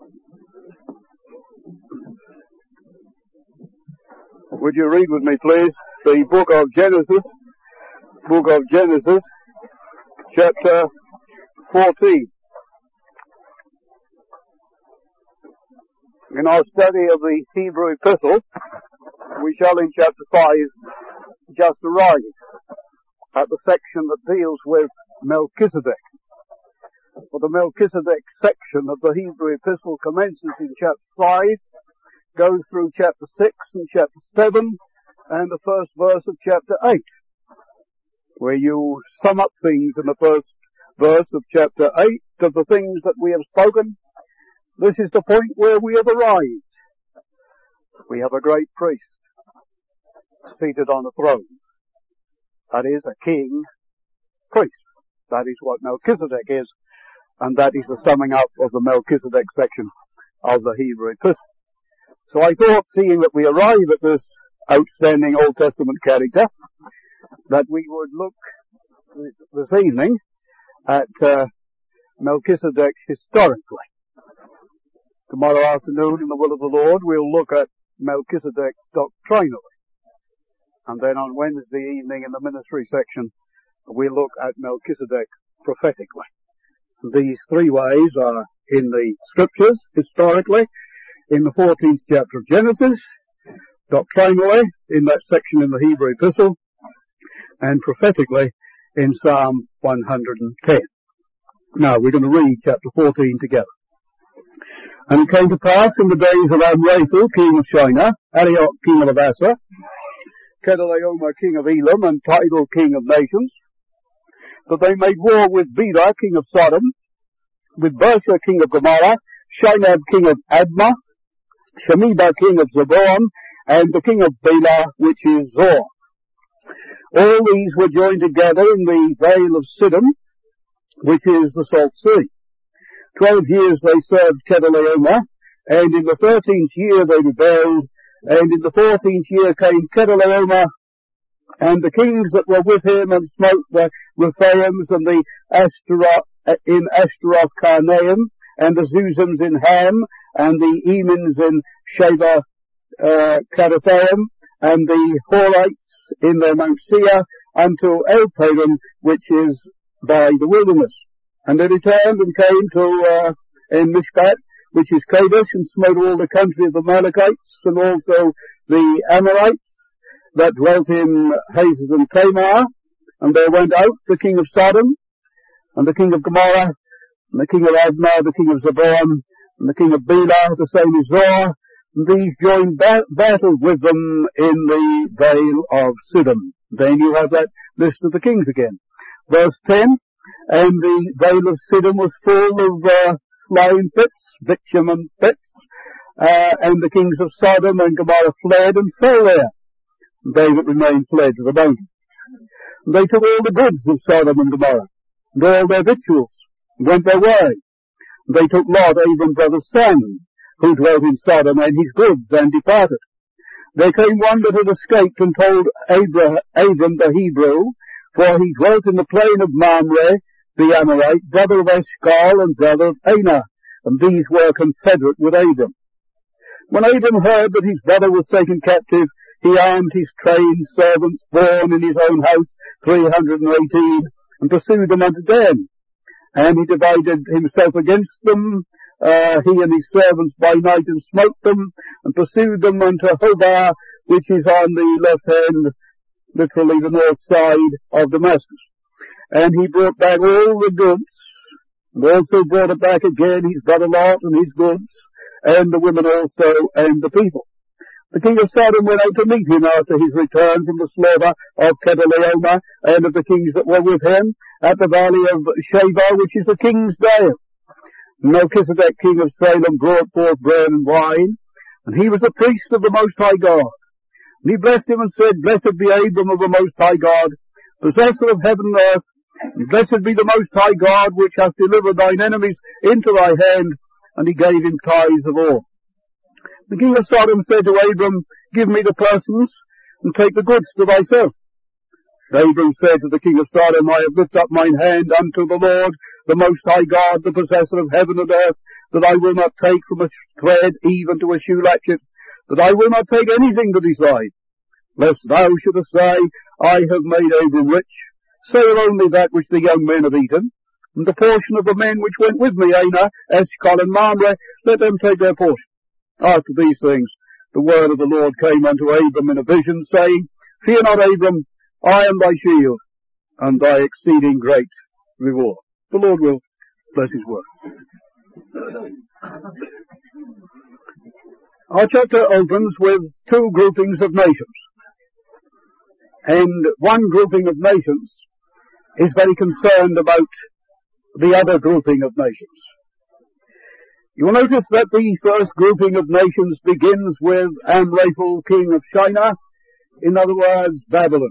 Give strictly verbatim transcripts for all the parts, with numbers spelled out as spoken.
Would you read with me, please, the book of Genesis, book of Genesis, chapter fourteen. In our study of the Hebrew epistle, we shall in chapter five just arrive at the section that deals with Melchizedek. For the Melchizedek section of the Hebrew epistle commences in chapter five, goes through chapter six and chapter seven, and the first verse of chapter eight, where you sum up things in the first verse of chapter eight of the things that we have spoken. This is the point where we have arrived. We have a great priest seated on a throne. That is a king priest. That is what Melchizedek is, and that is the summing up of the Melchizedek section of the Hebrew epistle. So I thought, seeing that we arrive at this outstanding Old Testament character, that we would look this evening at uh, Melchizedek historically. Tomorrow afternoon, in the will of the Lord, we'll look at Melchizedek doctrinally. And then on Wednesday evening in the ministry section, we'll look at Melchizedek prophetically. These three ways are in the scriptures, historically, in the fourteenth chapter of Genesis, doctrinally, in that section in the Hebrew epistle, and prophetically in Psalm one hundred ten. Now, we're going to read chapter fourteen together. And it came to pass in the days of Amraphel, king of Shinar, Arioch, king of Abasa, Kedorlaomer, king of Elam, and Tidal, king of nations, that they made war with Bela, king of Sodom, with Birsha, king of Gomorrah, Shinab, king of Admah, Shemeba, king of Zeboim, and the king of Bela, which is Zoar. All these were joined together in the vale of Siddim, which is the Salt Sea. Twelve years they served Kedorlaomer, and in the thirteenth year they rebelled, and in the fourteenth year came Kedorlaomer, and the kings that were with him, and smote the Rephaims and the Ashtaroth in Ashtaroth Karnaim, and the Zuzims in Ham, and the Emins in Sheba uh, Kadathaim, and the Horites in the Mount Seir, unto Elparan, which is by the wilderness. And they returned and came to uh, in Mishpat, which is Kadesh, and smote all the country of the Amalekites, and also the Amorites that dwelt in Hazez and Tamar. And there went out the king of Sodom, and the king of Gomorrah, and the king of Admah, the king of Zeboim, and the king of Bela, the same as Zoar. And these joined ba- battle with them in the vale of Siddim. Then you have that list of the kings again. Verse ten, and the vale of Siddim was full of uh, slime pits, bitumen pits, uh, and the kings of Sodom and Gomorrah fled and fell there. And they that remained fled to the mountain. And they took all the goods of Sodom and Gomorrah, and all their victuals, and went their way. And they took Lot, Abram's brother's son, who dwelt in Sodom, and his goods, and departed. There came one that had escaped, and told Abram, Abram the Hebrew, for he dwelt in the plain of Mamre, the Amorite, brother of Eshcol and brother of Aner, and these were confederate with Abram. When Abram heard that his brother was taken captive, he armed his trained servants, born in his own house, three hundred and eighteen, and pursued them unto Dan. And he divided himself against them, uh, he and his servants by night, and smote them, and pursued them unto Hobah, which is on the left hand, literally the north side of Damascus. And he brought back all the goods, and also brought it back again, his brother Lot and his goods, and the women also, and the people. The king of Sodom went out to meet him after his return from the slaughter of Kedorlaomer, and of the kings that were with him, at the valley of Sheba, which is the king's dale. Melchizedek, king of Salem, brought forth bread and wine, and he was the priest of the Most High God. And he blessed him and said, Blessed be Abram of the Most High God, possessor of heaven and earth, and blessed be the Most High God, which hath delivered thine enemies into thy hand, and he gave him tithes of all. The king of Sodom said to Abram, Give me the persons, and take the goods to thyself. And Abram said to the king of Sodom, I have lifted up mine hand unto the Lord, the Most High God, the possessor of heaven and earth, that I will not take from a thread even to a shoe latchet, that I will not take anything that is thine, lest thou shouldest say, I have made Abram rich. Sell only that which the young men have eaten, and the portion of the men which went with me, Anah, Eshcol, and Mamre, let them take their portion. After these things, the word of the Lord came unto Abram in a vision, saying, Fear not, Abram, I am thy shield, and thy exceeding great reward. The Lord will bless his word. Our chapter opens with two groupings of nations. And one grouping of nations is very concerned about the other grouping of nations. You will notice that the first grouping of nations begins with Amraphel, king of Shinar, in other words, Babylon.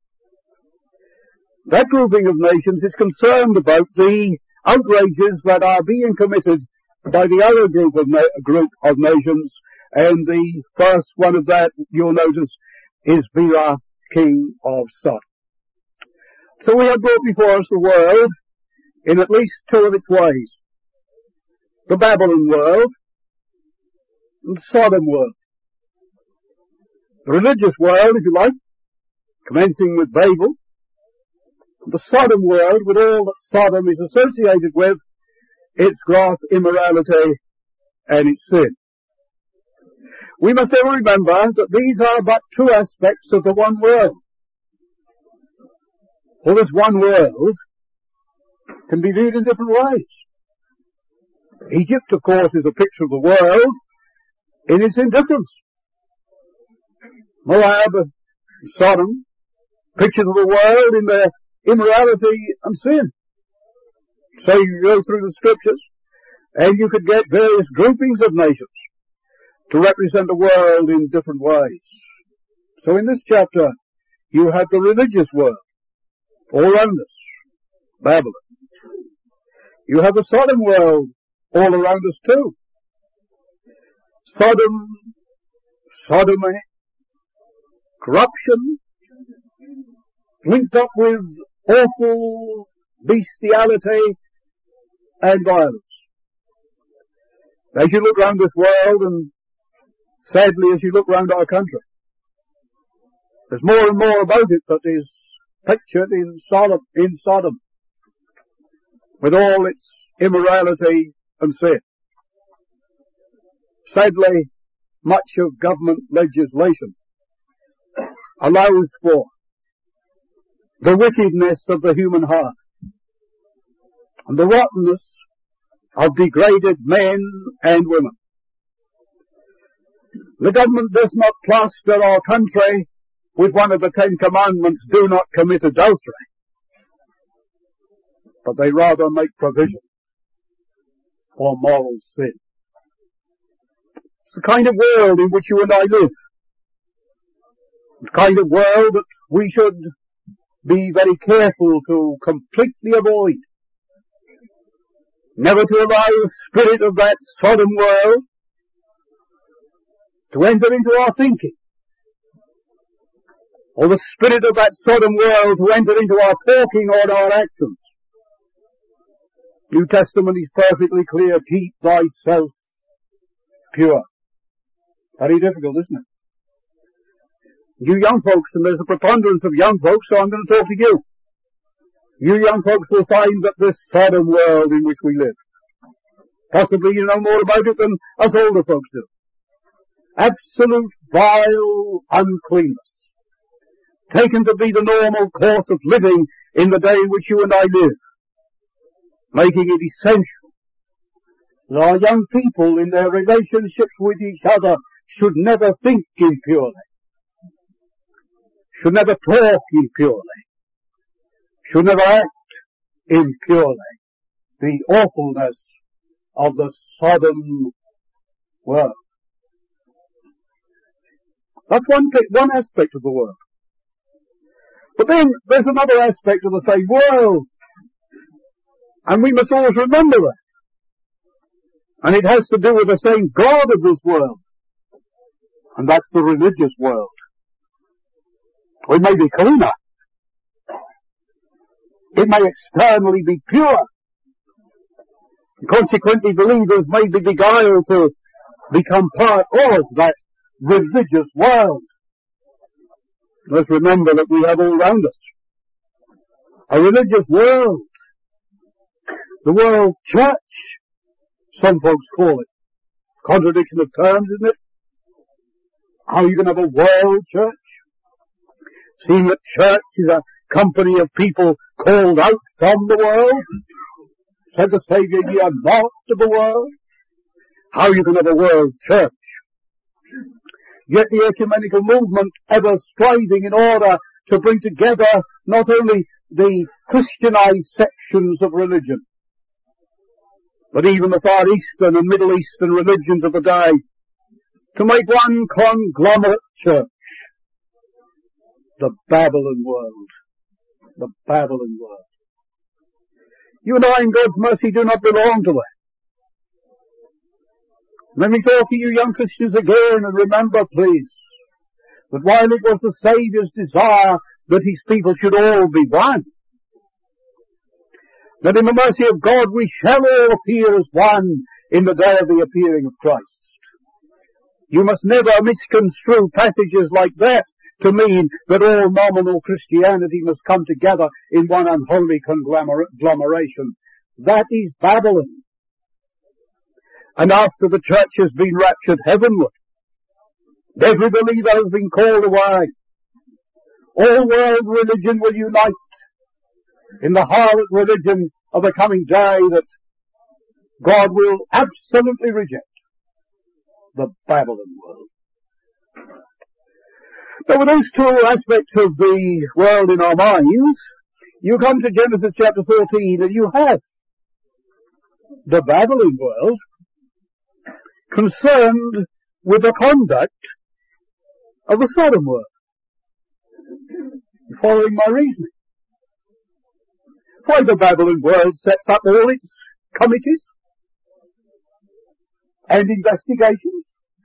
That grouping of nations is concerned about the outrages that are being committed by the other group of, na- group of nations, and the first one of that, you'll notice, is Bera, king of Sodom. So we have brought before us the world in at least two of its ways. The Babylon world and the Sodom world. The religious world, if you like, commencing with Babel, and the Sodom world with all that Sodom is associated with, its gross immorality and its sin. We must ever remember that these are but two aspects of the one world. For this one world can be viewed in different ways. Egypt, of course, is a picture of the world in its indifference. Moab and Sodom, pictures of the world in their immorality and sin. So you go through the scriptures and you could get various groupings of nations to represent the world in different ways. So in this chapter, you have the religious world all around us, Babylon. You have the Sodom world all around us too. Sodom, sodomy, corruption, linked up with awful bestiality and violence. As you look round this world, and sadly as you look round our country, there's more and more about it that is pictured in Sodom, in Sodom, with all its immorality and sin. Sadly, much of government legislation allows for the wickedness of the human heart and the rottenness of degraded men and women. The government does not plaster our country with one of the Ten Commandments, do not commit adultery, but they rather make provision for moral sin. It's the kind of world in which you and I live. The kind of world that we should be very careful to completely avoid. Never to allow the spirit of that Sodom world to enter into our thinking, or the spirit of that Sodom world to enter into our talking or our actions. New Testament is perfectly clear, keep thyself pure. Very difficult, isn't it? You young folks, and there's a preponderance of young folks, so I'm going to talk to you. You young folks will find that this Sodom world in which we live, possibly you know more about it than us older folks do. Absolute vile uncleanness, taken to be the normal course of living in the day in which you and I live, making it essential that our young people in their relationships with each other should never think impurely, should never talk impurely, should never act impurely. The awfulness of the Sodom world. That's one, one aspect of the world. But then there's another aspect of the same world. And we must always remember that. And it has to do with the same God of this world. And that's the religious world. We may be cleaner. It may externally be pure. Consequently, believers may be beguiled to become part of that religious world. Let's remember that we have all around us a religious world. The world church, some folks call it. Contradiction of terms, isn't it? How are you going to have a world church? Seeing that church is a company of people called out from the world, said the Saviour, ye are not of the world. How are you going to have a world church? Yet the ecumenical movement ever striving in order to bring together not only the Christianized sections of religion, but even the Far Eastern and Middle Eastern religions of the day, to make one conglomerate church. The Babylon world. The Babylon world. You and I, in God's mercy, do not belong to it. Let me talk to you young Christians again, and remember, please, that while it was the Saviour's desire that His people should all be one, that in the mercy of God we shall all appear as one in the day of the appearing of Christ. You must never misconstrue passages like that to mean that all nominal Christianity must come together in one unholy conglomeration. That is Babylon. And after the church has been raptured heavenward, every believer has been called away. All world religion will unite in the harlot religion of the coming day that God will absolutely reject. The Babylon world. Now, with those two aspects of the world in our minds, you come to Genesis chapter fourteen and you have the Babylon world concerned with the conduct of the Sodom world. You're following my reasoning? Why, the Babylon world sets up all its committees and investigations,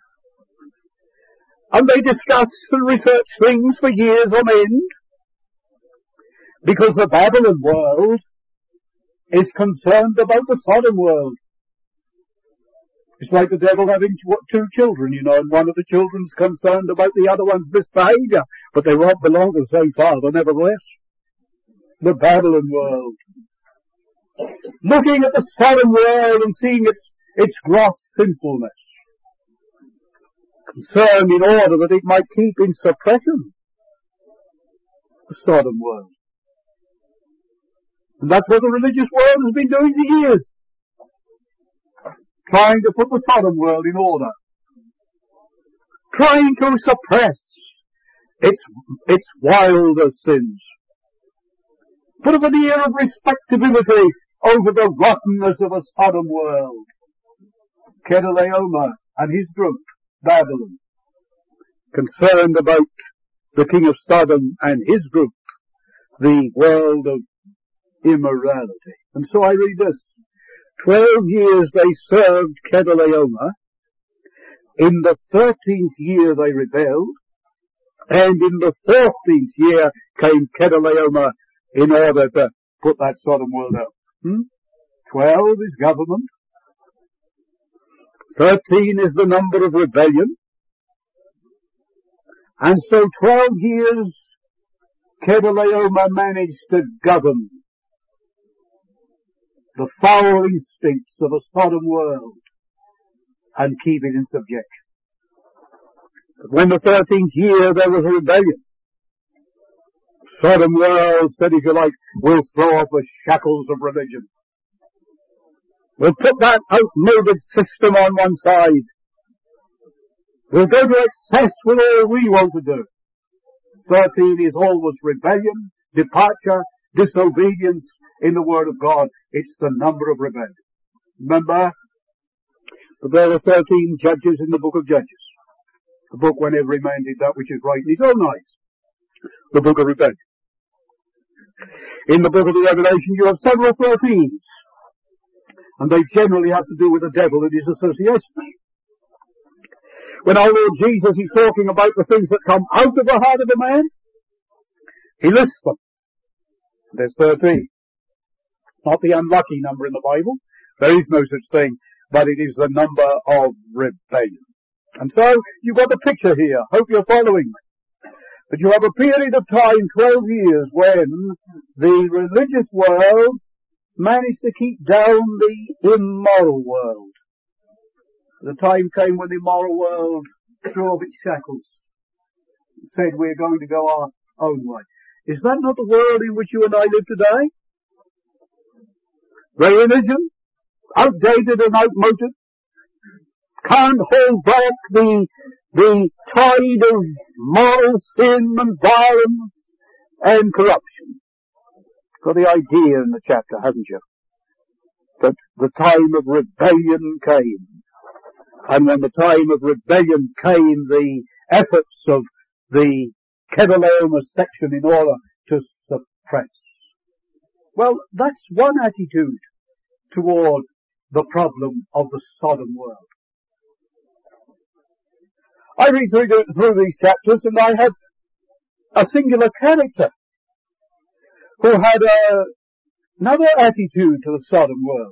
and they discuss and research things for years on end, because the Babylon world is concerned about the Sodom world. It's like the devil having two children, you know, and one of the children's concerned about the other one's misbehavior, but they won't belong to the same father, nevertheless. The Babylon world. Looking at the Sodom world and seeing its, its gross sinfulness. Concerned in order that it might keep in suppression the Sodom world. And that's what the religious world has been doing for years. Trying to put the Sodom world in order. Trying to suppress its, its wilder sins. Put a veneer of respectability over the rottenness of a Sodom world. Kedorlaomer and his group, Babylon, concerned about the king of Sodom and his group, the world of immorality. And so I read this. Twelve years they served Kedorlaomer. In the thirteenth year they rebelled. And in the fourteenth year came Kedorlaomer in order to put that Sodom world out. Hmm? Twelve is government. Thirteen is the number of rebellion. And so twelve years Kedorlaomer managed to govern the foul instincts of a Sodom world and keep it in subjection. But when the thirteenth year there was a rebellion, Sodom world said, if you like, we'll throw off the shackles of religion. We'll put that outmoded system on one side. We'll go to excess with all we want to do. Thirteen is always rebellion, departure, disobedience in the Word of God. It's the number of rebellion. Remember that there are thirteen judges in the book of Judges. The book when every man did that which is right in his own eyes. The book of rebellion. In the book of the Revelation you have several thirteens. And they generally have to do with the devil and his association. When our Lord Jesus is talking about the things that come out of the heart of a man, he lists them. There's thirteen. Not the unlucky number in the Bible, There is no such thing, but it is the number of rebellion. And so, you've got the picture here. Hope you're following me. But you have a period of time, twelve years, when the religious world managed to keep down the immoral world. The time came when the immoral world threw off its shackles and said, we're going to go our own way. Is that not the world in which you and I live today? Religion, outdated and outmoded, can't hold back the, the tide of moral sin and violence and corruption. Got the idea in the chapter, haven't you? That the time of rebellion came. And when the time of rebellion came, the efforts of the Kedorlaomer section in order to suppress. Well, that's one attitude toward the problem of the Sodom world. I read through, the, through these chapters, and I have a singular character who had a, another attitude to the Sodom world.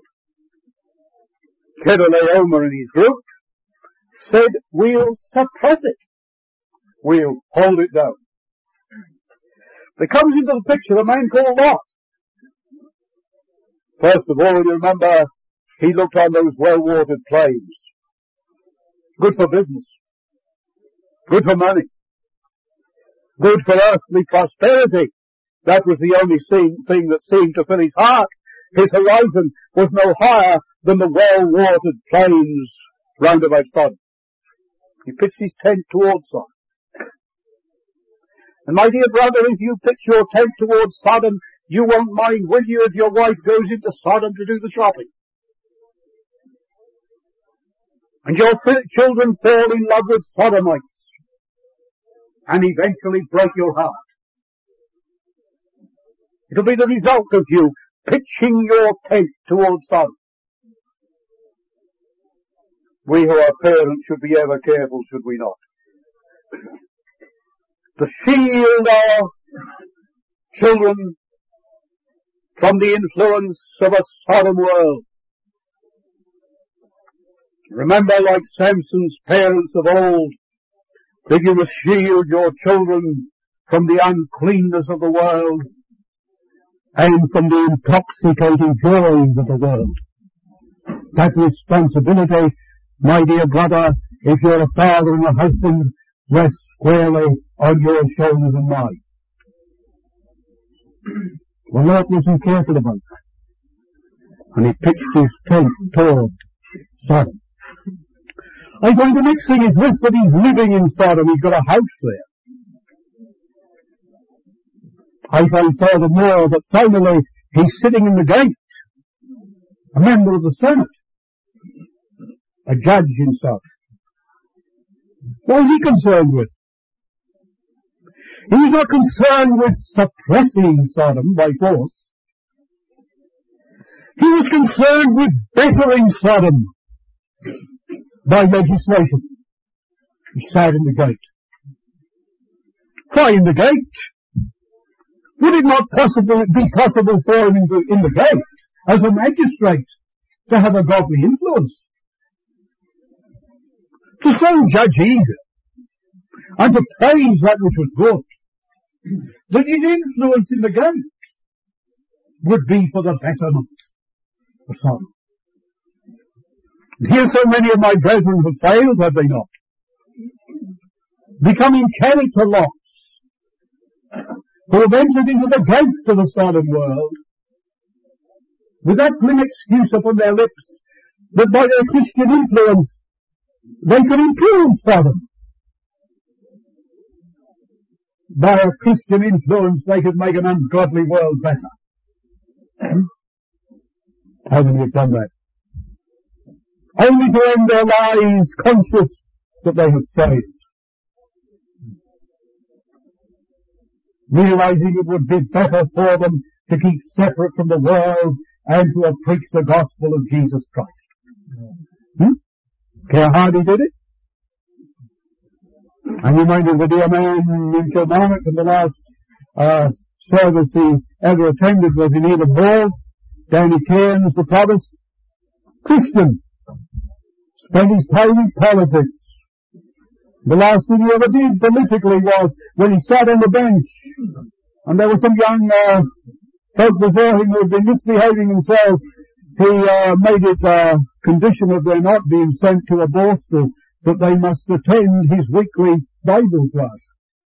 Kedorlaomer and his group said, we'll suppress it. We'll hold it down. There comes into the picture a man called Lot. First of all, you remember, he looked on those well-watered plains. Good for business. Good for money. Good for earthly prosperity. That was the only thing that seemed to fill his heart. His horizon was no higher than the well-watered plains round about Sodom. He pitched his tent towards Sodom. And my dear brother, if you pitch your tent towards Sodom, you won't mind, will you, if your wife goes into Sodom to do the shopping? And your children fall in love with Sodomites and eventually break your heart. It'll be the result of you pitching your tent towards Sodom. We who are parents should be ever careful, should we not? To shield our children from the influence of a Sodom world. Remember, like Samson's parents of old, that you must shield your children from the uncleanness of the world and from the intoxicating joys of the world. That responsibility, my dear brother, if you're a father and a husband, rests squarely on your shoulders and mine. Well, Lot wasn't careful about that, and he pitched his tent toward Sodom. I find the next thing is this, that he's living in Sodom. He's got a house there. I find furthermore that finally he's sitting in the gate, a member of the Senate, a judge himself. What is he concerned with? He's not concerned with suppressing Sodom by force. He was concerned with bettering Sodom by legislation. He sat in the gate. Why in the gate? Would it not possibly be possible for him in the, in the gate, as a magistrate, to have a godly influence? To so judge evil, and to praise that which was good, that his influence in the gate would be for the betterment of Sodom. Here so many of my brethren have failed, have they not? Becoming character lots, who have entered into the gate of the Sodom world, with that grim excuse upon their lips, that by their Christian influence, they can improve Sodom. By a Christian influence, they could make an ungodly world better. How many have done that? Only to end their lives conscious that they had failed. Realizing it would be better for them to keep separate from the world and to have preached the gospel of Jesus Christ. Hmm? Care how he did it? I'm reminded of a dear man in Kilmarnock in the last uh, service he ever attended was in Edinburgh. Danny Cairns, the provost, Christian, spent his time in politics. The last thing he ever did politically was when he sat on the bench and there were some young uh, folk before him who had been misbehaving themselves. He uh, made it a condition of their not being sent to a borstal that they must attend his weekly Bible class.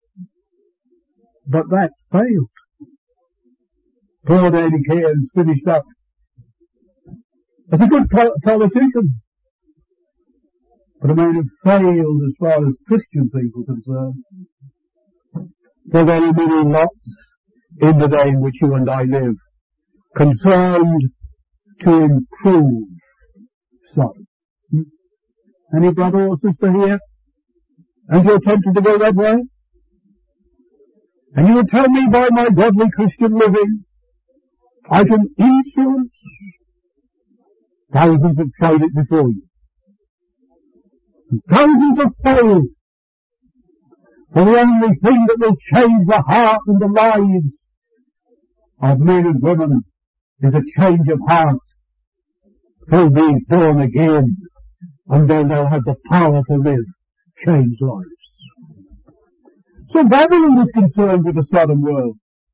But that failed. Poor Daddy Cairns finished up as a good po- politician, but a man who failed as far as Christian people are concerned. There are very many lots in the day in which you and I live, concerned to improve Sodom. Hmm? Any brother or sister here? And you're tempted to go that way? And you would tell me by my godly Christian living, I can influence? Thousands have tried it before you. And thousands have failed. For the only thing that will change the heart and the lives of men and women is a change of heart through being born again, and then they'll have the power to live changed lives. So Babylon was concerned with the Sodom world.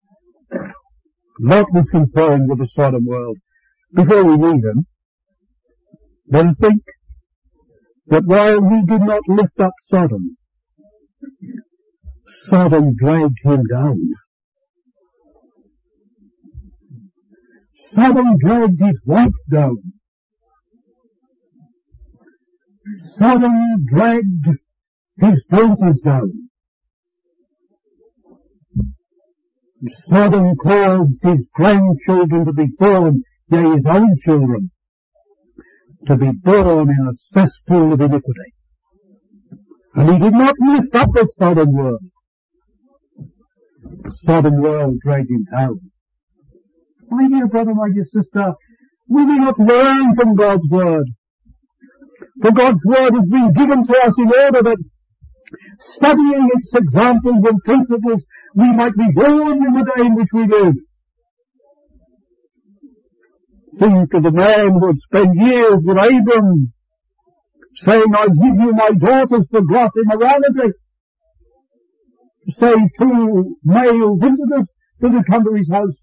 Lot was concerned with the Sodom world. Before we leave him, let us think that while he did not lift up Sodom, Sodom dragged him down. Sodom dragged his wife down. Sodom dragged his daughters down. Sodom caused his grandchildren to be born, yea, his own children, to be born in a cesspool of iniquity. And he did not lift up the Sodom world. The Sodom world dragged him down. My dear brother, my dear sister, we may not learn from God's word. For God's word has been given to us in order that, studying its examples and principles, we might be warned in the day in which we live. Think of the man who had spent years with Abram, saying, I give you my daughters for gross immorality. Say two male visitors that had come to his house.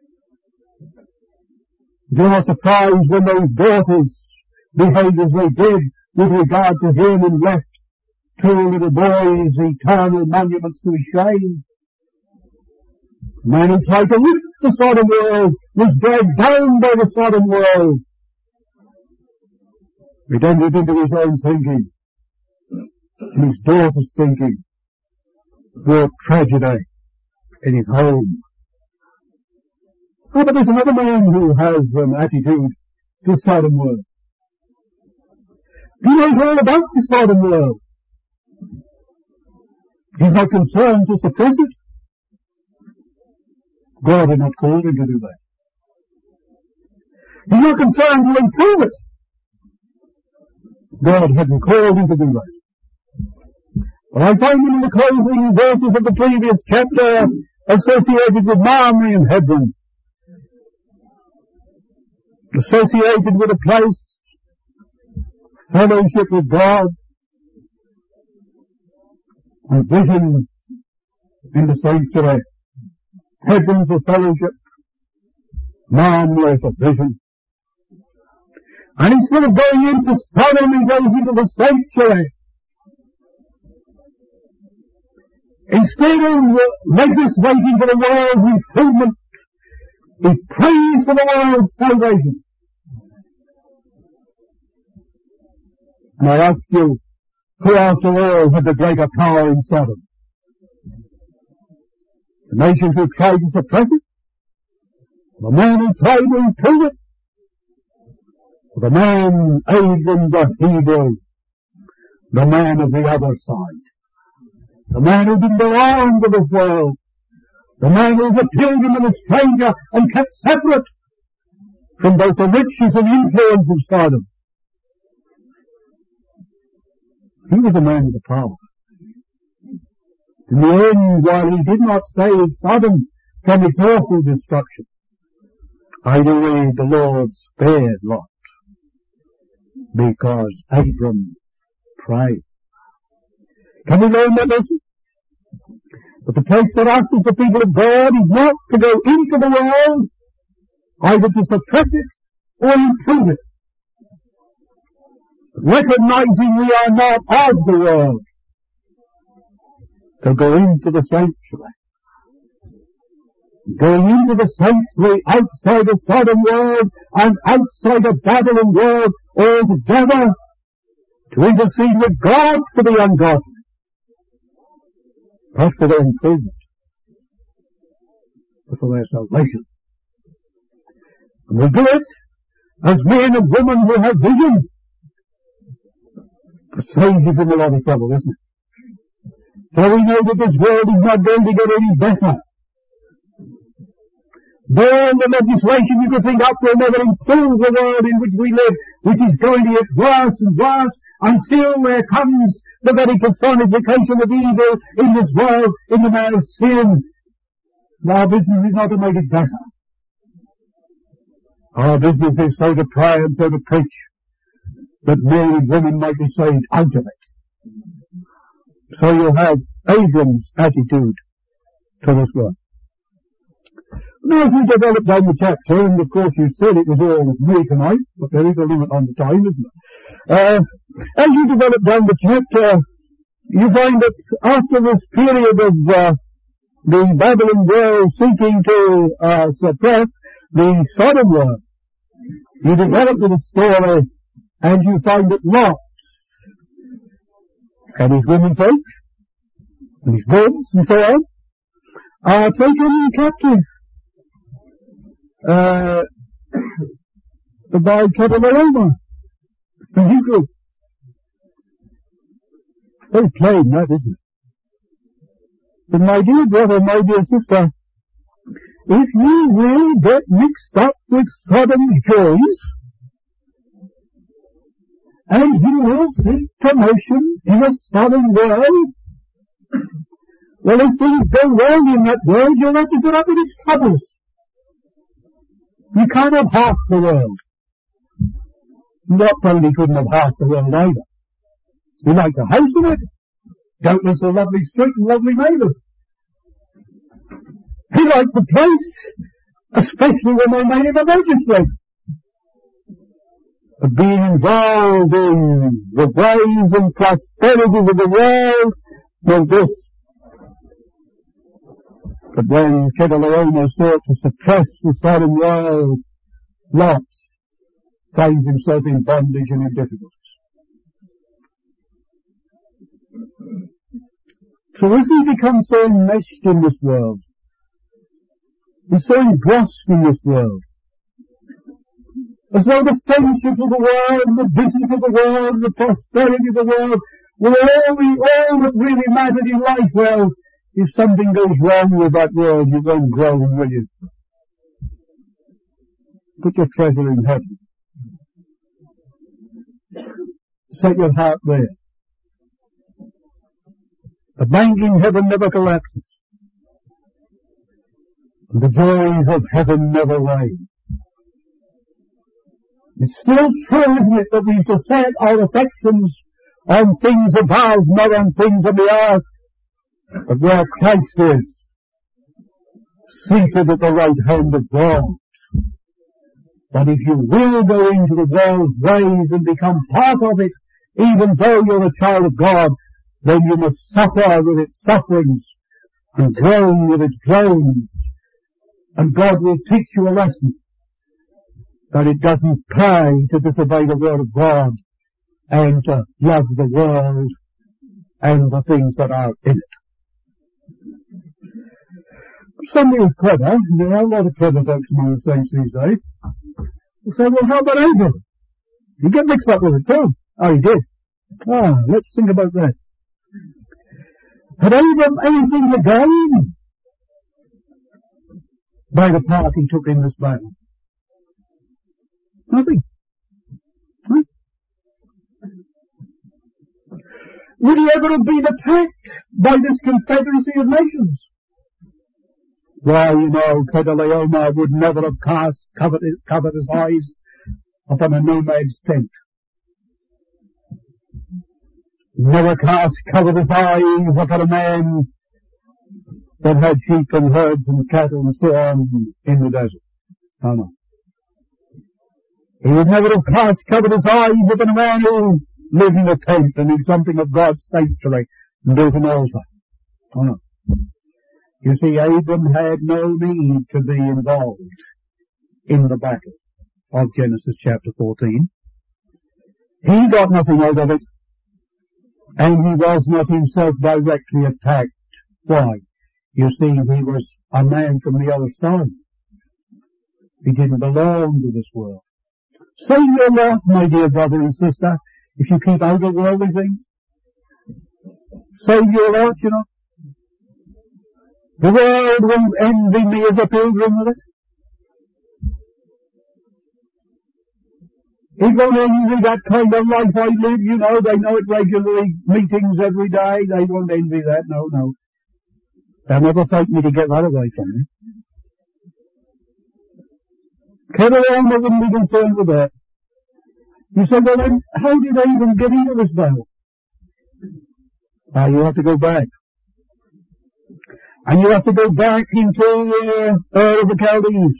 They are surprised when those daughters behaved as they did with regard to him and left two little boys eternal monuments to his shame. The man who tried to lift the Sodom world was dragged down by the Sodom world. It entered into his own thinking, and his daughter's thinking, brought tragedy in his home. Oh, but there's another man who has an attitude to the Sodom world. He knows all about the Sodom world. He's not concerned to suppress it. God had not called him to do that. He's not concerned to improve it. God hadn't called him to do that. But I find him in the closing verses of the previous chapter associated with Mamre and Hebron. Associated with a place, fellowship with God, and vision in the sanctuary. Hebron for fellowship, Mamre for vision. And instead of going into Sodom, he goes into the sanctuary. Instead of legislating for the world's improvement, he prays for the world's salvation. And I ask you, who after all had the greater power in Sodom? The nations who tried to suppress it? The man who tried to improve it? The man, Abram the Hebrew, the man of the other side, the man who didn't belong to this world, the man who was a pilgrim and a stranger and kept separate from both the riches and influence of Sodom. He was a man with the power. In the end, while he did not save Sodom from its awful destruction, I believe the Lord spared Lot. because Abram prayed. Can we learn that lesson? But the place for us as the people of God is not to go into the world, either to suppress it or improve it. Recognizing we are not of the world, to go into the sanctuary. Going into the sanctuary outside the Sodom world and outside the Babylon world altogether, to intercede with God for the ungodly, not for their improvement, but for their salvation. And we'll do it as men and women who have vision. It saves you from a lot of trouble, isn't it? For we know that this world is not going to get any better. All the legislation you could think up will never improve the world in which we live, which is going to get worse and worse until there comes the very personification of evil in this world, in the man of sin. And our business is not to make it better. Our business is so to pray and so to preach that men and women might be saved out of it. So you'll have Abram's attitude to this world. Now, as we develop down the chapter, and of course you said it was all with me tonight, but there is a limit on the time, isn't there? Uh, as you develop down the chapter, you find that after this period of uh, the Babylon world seeking to uh, suppress the Sodom world, you develop the story, and you find that Lot and his women folk, and his goods, and so on, are taken captive. Uh, by Kedorlaomer and his group. Very plain, that, isn't it? But my dear brother, my dear sister, if you will get mixed up with Sodom's joys, and you will seek promotion in a Sodom world, well, if things go wrong in that world, you'll have to put up with its troubles. You can't have half the world. Lot probably couldn't have half the world either. He liked a house in it. Doubtless a lovely street and lovely neighbours. He liked the place, especially when they made it a magistrate. But being involved in the ways and prosperities of the world was this. But when Kedorlaomer sought to suppress the Sodom world, Lot finds himself in bondage and in difficulties. So as we become so enmeshed in this world, and so engrossed in this world, as though the friendship of the world, and the business of the world, and the prosperity of the world were all, the, all that really mattered in life, well, if something goes wrong with that world, you won't grow, will you? Put your treasure in heaven. Set your heart there. The bank in heaven never collapses. And the joys of heaven never wane. It's still true, isn't it, that we've to set our affections on things above, not on things on the earth. But where Christ is, seated at the right hand of God. But if you will go into the world's ways and become part of it, even though you're a child of God, then you must suffer with its sufferings and groan with its groans. And God will teach you a lesson that it doesn't pay to disobey the word of God and to love the world and the things that are in it. Somebody was clever, and there are a lot of clever folks among the saints these days, who say, well, how about Abram? He get mixed up with it too. Oh, he did. Ah, let's think about that. Had Abram anything to gain by the part he took in this battle? Nothing. Huh? Would he ever have been attacked by this confederacy of nations? Why, you know, Kedorlaomer would never have cast covetous, covetous eyes upon a nomad's tent. never cast covetous eyes upon a man that had sheep and herds and cattle and so on in the desert. No, no. He would never have cast covetous eyes upon a man who lived in a tent and in something of God's sanctuary and built an altar. Oh, no. You see, Abram had no need to be involved in the battle of Genesis chapter fourteen. He got nothing out of it, and he was not himself directly attacked. Why? You see, he was a man from the other side. He didn't belong to this world. Save your lot, my dear brother and sister, if you keep out of worldly things. Save your lot, you know. The world won't envy me as a pilgrim with it. It won't envy that kind of life I live, you know. They know it regularly, meetings every day. They won't envy that, no, no. They'll never fight me to get that away from me. Kettle on, I wouldn't be concerned with that. You say, well then, how did I even get into this battle? Ah, you have to go back. And you have to go back into uh, Ur of the Chaldees.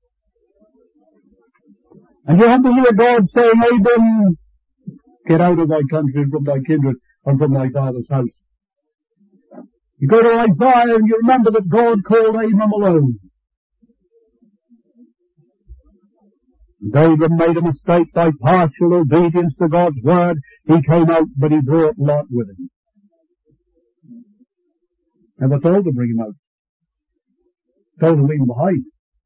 And you have to hear God saying, Abram, get out of thy country and from thy kindred and from thy father's house. You go to Isaiah and you remember that God called Abram alone. And Abram made a mistake by partial obedience to God's word. He came out, but he brought Lot with him. Never told to bring him out. Told to leave him behind.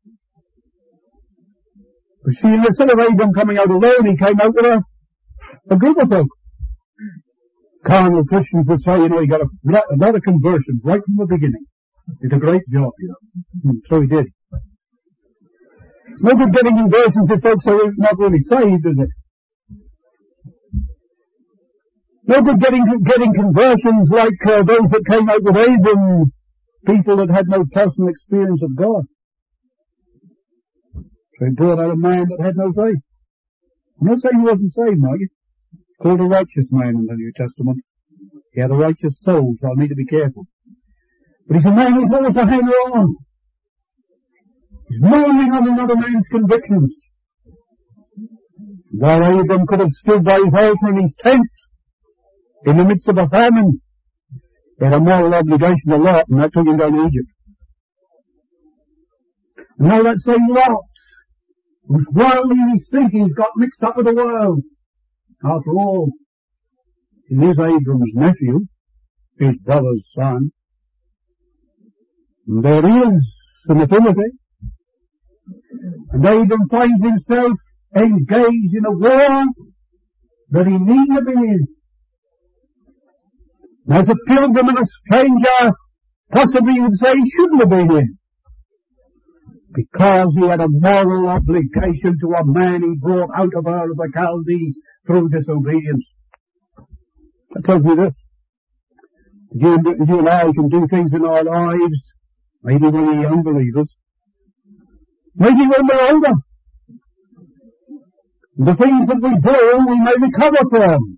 But see, instead of Abram coming out alone, he came out with a, a group of folk. Carnal Christians would say, you know, he got a, a lot of conversions right from the beginning. Did a great job, you know. Mm, so he did. It's no good getting conversions if folks are not really saved, is it? No good getting getting conversions like uh, those that came out with Abram, people that had no personal experience of God. So he brought out a man that had no faith. I'm not saying he wasn't saved, mind you. Called a righteous man in the New Testament. He had a righteous soul, so I need to be careful. But he's a man who's always a hanger-on. He's mourning on another man's convictions. While Abram could have stood by his altar in his tent, in the midst of a famine, he had a moral obligation to Lot, and that took him down to Egypt. And now that same Lot, who's worldly in his thinking's got mixed up with the world. After all, he is Abram's nephew, his brother's son. And there is an affinity. And Abram finds himself engaged in a war that he needn't have been in. As a pilgrim and a stranger, possibly you would say he shouldn't have been in. Because he had a moral obligation to a man he brought out of Ur of the Chaldees through disobedience. That tells me this. You, you and I can do things in our lives, maybe when we're young believers, maybe when we're older. The things that we do, we may recover from.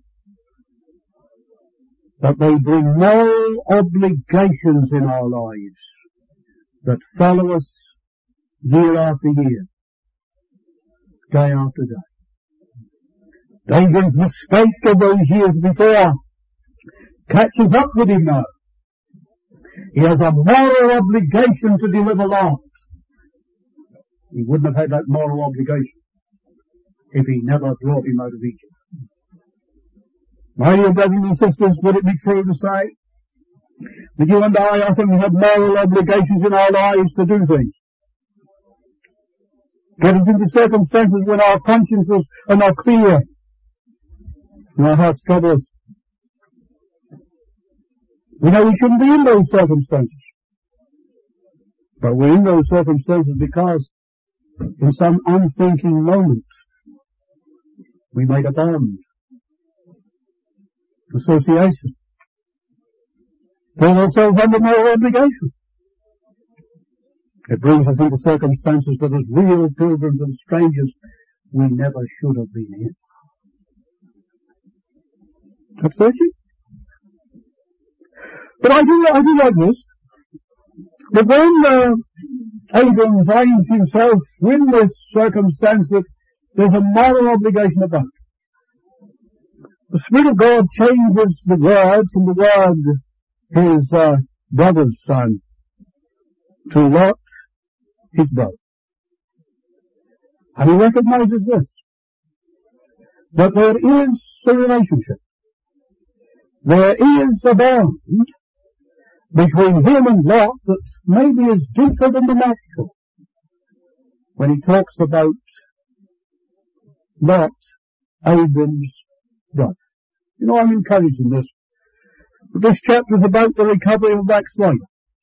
But they bring moral obligations in our lives that follow us year after year, day after day. Abram's mistake of those years before catches up with him now. He has a moral obligation to deliver Lot. He wouldn't have had that moral obligation if he never brought him out of Egypt. My dear brothers and sisters, would it be true to say that you and I often have moral obligations in our lives to do things? Get us into circumstances when our consciences are not clear and our hearts trouble us. We know we shouldn't be in those circumstances. But we're in those circumstances because in some unthinking moment we made a bond, association, bring ourselves under moral obligation. It brings us into circumstances that as real pilgrims and strangers we never should have been in. That's searching. But I do, I do like this. That when uh, Abram finds himself in this circumstance that there's a moral obligation about it, the Spirit of God changes the word from the word his uh, brother's son to Lot, his brother. And he recognizes this, that there is a relationship. There is a bond between him and Lot that maybe is deeper than the natural. When he talks about Lot, Abram's brother. You know, I'm encouraged in this. But this chapter is about the recovery of a backslider.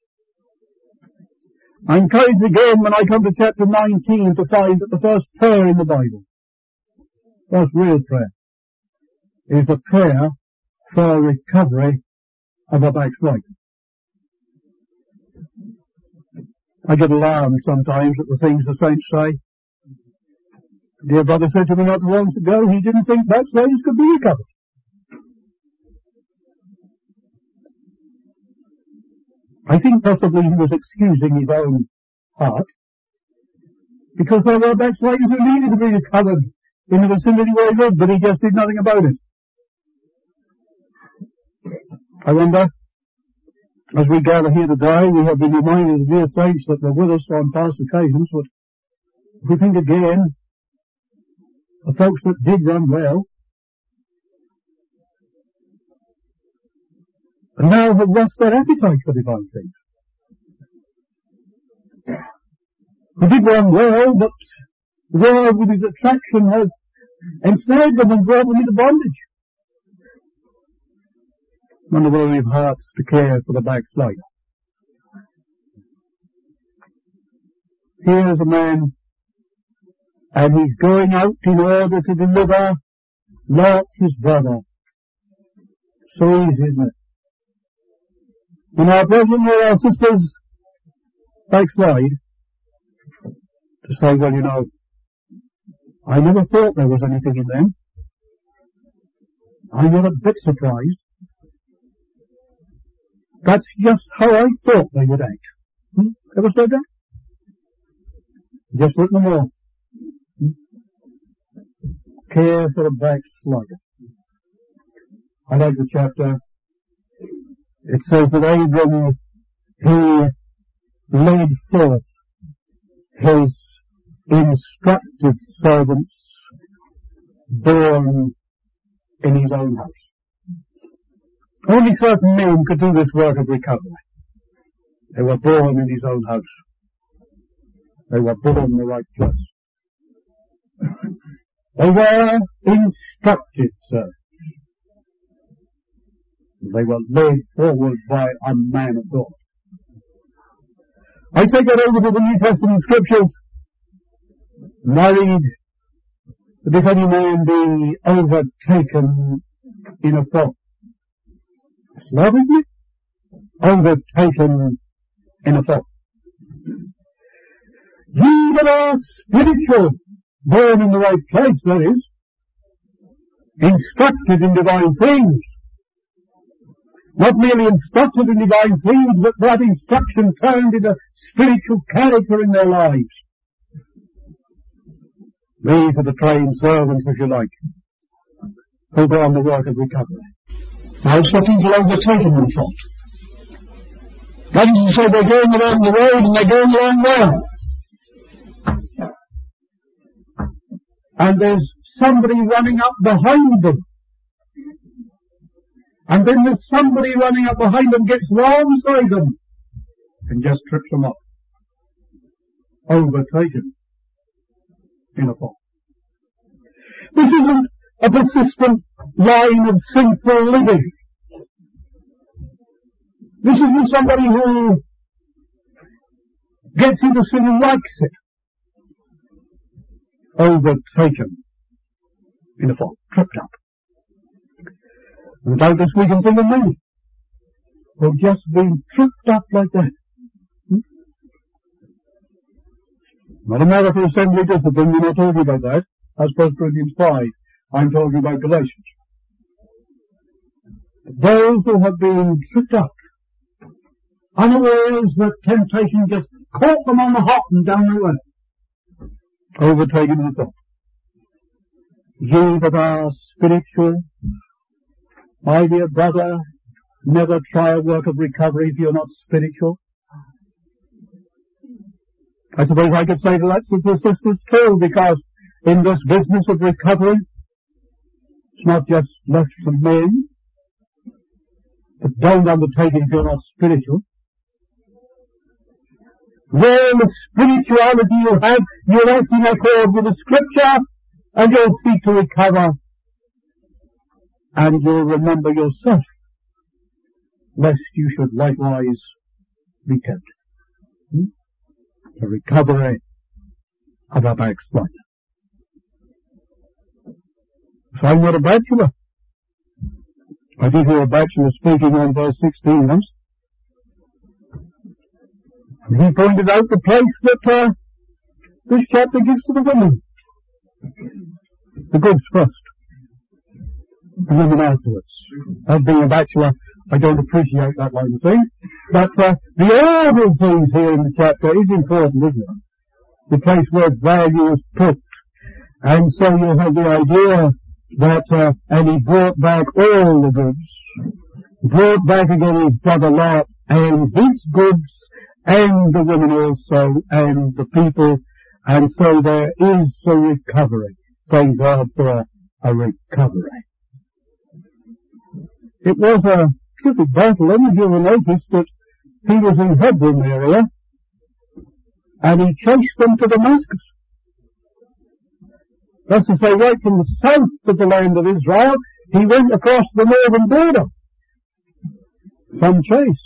I'm encouraged again when I come to chapter nineteen to find that the first prayer in the Bible, first real prayer, is the prayer for recovery of a backslider. I get alarmed sometimes at the things the saints say. Dear brother said to me not long ago he didn't think backsliders could be recovered. I think possibly he was excusing his own heart, because there were backsliders who needed to be recovered in the vicinity where he lived, but he just did nothing about it. I wonder, as we gather here today, we have been reminded of dear saints that were with us on past occasions, but if we think again, the folks that did run well, and now have lost their appetite for divine things. Who did run well, but the world with its attraction has ensnared them and brought them into bondage. Wonder whether we have hearts to care for the backslider. Here's a man, and he's going out in order to deliver Lot, his brother. So easy, isn't it? When our brethren or our sisters backslide, to say, well, you know, I never thought there was anything in them. I'm not a bit surprised. That's just how I thought they would act. Hmm? Ever said that? Just written them off. Hmm? Care for a backslider. I like the chapter. It says that Abram, he laid forth his instructed servants born in his own house. Only certain men could do this work of recovery. They were born in his own house. They were born in the right place. They were instructed, sir. They were led forward by a man of God. I take it over to the New Testament Scriptures, and I read that if any man be overtaken in a fault, that's love, isn't it? Overtaken in a fault. Ye that are spiritual, born in the right place, that is, instructed in divine things, not merely instructed in divine things, but that instruction turned into spiritual character in their lives. These are the trained servants, if you like, who go on the work of recovery. Now it's for people overtaken in fault. That is to say, they're going along the road and they're going along well. And there's somebody running up behind them. And then there's somebody running up behind them, gets alongside them, and just trips them up. Overtaken in a fault. This isn't a persistent line of sinful living. This isn't somebody who gets into sin and likes it. Overtaken in a fault. Tripped up. And doubtless we can think of many who've just been tripped up like that. Hmm? Not a matter for assembly discipline, we're not talking about that. That's First Corinthians five. I'm talking about Galatians. Those who have been tripped up unawares that temptation just caught them on the hop and down they went, overtaken in the thought. You that are spiritual, my dear brother, never try a work of recovery if you're not spiritual. I suppose I could say to that to the sisters too, because in this business of recovery, it's not just left for men, but don't undertake it if you're not spiritual. Where the spirituality you have, you'll act in accord with the Scripture, and you'll seek to recover, and you'll remember yourself, lest you should likewise be tempted. Hmm? The recovery of a backslider. So I'm not a bachelor. I did hear a bachelor speaking on verse sixteen once. And he pointed out the place that uh, this chapter gives to the women. The goods first, and women afterwards. As being a bachelor, I don't appreciate that line of thing. But uh, the order of things here in the chapter is important, isn't it? The place where value is put. And so you have the idea that, uh, and he brought back all the goods, brought back again his brother Lot, and his goods, and the women also, and the people, and so there is a recovery. Thank God for a, a recovery. It was a terrific battle, and you will notice that he was in Hebron area, and he chased them to Damascus. That's to say, right from the south of the land of Israel, he went across the northern border. Some chase.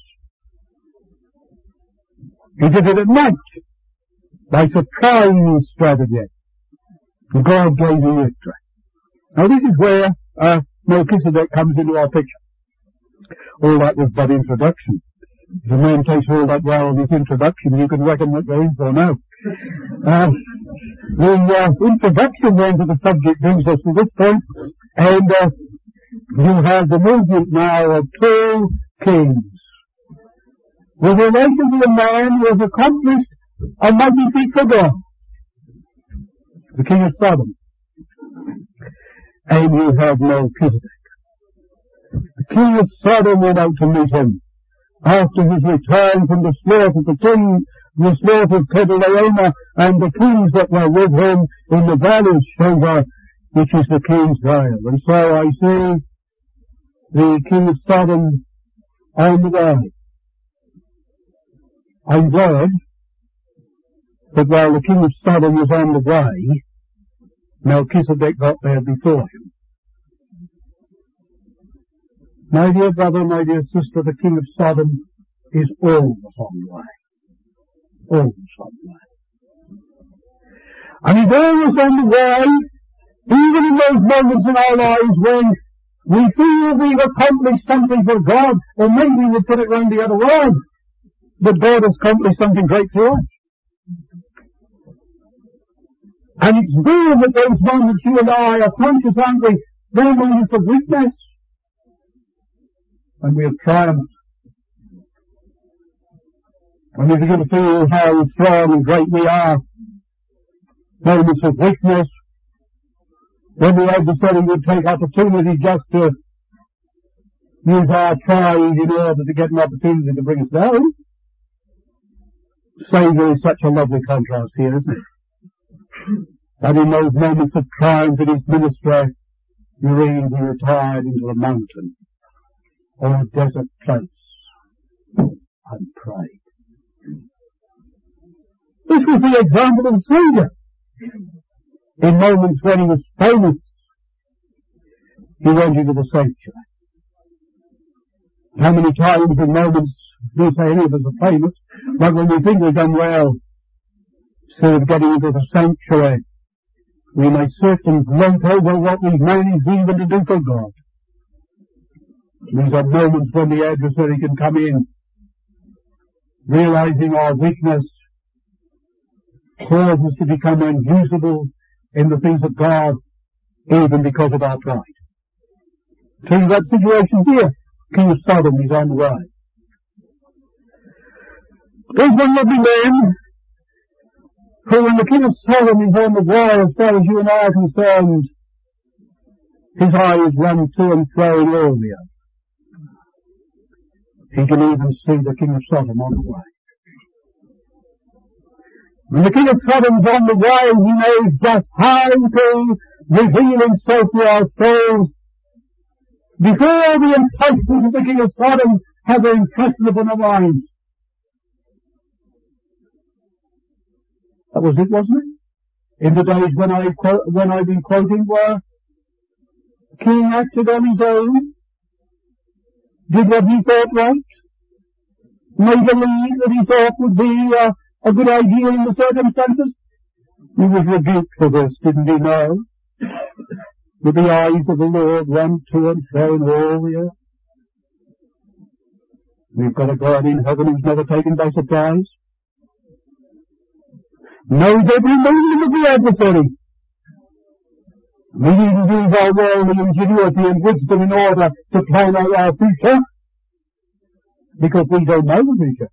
He did it at night, by surprise strategy. And God gave him victory. Now this is where uh, Melchizedek comes into our picture. All that was but introduction. If a man takes all that while in his introduction, you can reckon what we're in for now. Uh, the uh, introduction then to the subject brings us to this point, and uh, you have the movement now of two kings. The relation to the man who has accomplished a mighty feat for God, the king of Sodom. And you have Melchizedek. The king of Sodom went out to meet him after his return from the slaughter of the king, the slaughter of Kedorlaomer, and the kings that were with him in the valley of Shover, which is the king's vale. And so I see the king of Sodom on the way. I'm glad that while the king of Sodom was on the way, Melchizedek got there before him. My dear brother, my dear sister, the king of Sodom is always on the way. Always on the way. And he's always on the way, even in those moments in our lives when we feel we've accomplished something for God, or maybe we'll put it round the other way, that God has accomplished something great for us. And it's real that those moments you and I are conscious, aren't we? They're moments of weakness. When we have triumphed. When we begin to feel how strong and great we are. Moments of weakness. When the adversary would take opportunity just to use our pride in order to get an opportunity to bring us down. Saviour is such a lovely contrast here, isn't it? That in those moments of triumph in his ministry, you read he retired into a mountain or a desert place and prayed. This was the example of the Saviour. In moments when he was famous, he went into the sanctuary. How many times in moments, we say any of us are famous, but when we think we've done well, instead of getting into the sanctuary, we may sit and gloat over what we've managed even to do for God. These are moments when the adversary can come in, realizing our weakness, cause us to become unusable in the things of God, even because of our pride. So in that situation here, King of Sodom is on the way. There's one lovely man who, when the king of Sodom is on the wall, as far as you and I are concerned, his eyes run to and fro in all the earth. He can even see the king of Sodom on the way. When the king of Sodom's on the way, he knows just how to reveal himself to our souls before the enticements of the king of Sodom have their impression upon our minds. That was it, wasn't it? In the days when I quote, when I've been quoting, where the king acted on his own, did what he thought right, made a lead that he thought would be uh, a good idea in the circumstances. He was rebuked for this, didn't he know? With the eyes of the Lord run to and fro in all the earth. We've got a God in heaven who's never taken by surprise. Knows every movement of the adversary. We need to use our worldly ingenuity and wisdom in order to plan out our future, because we don't know the future.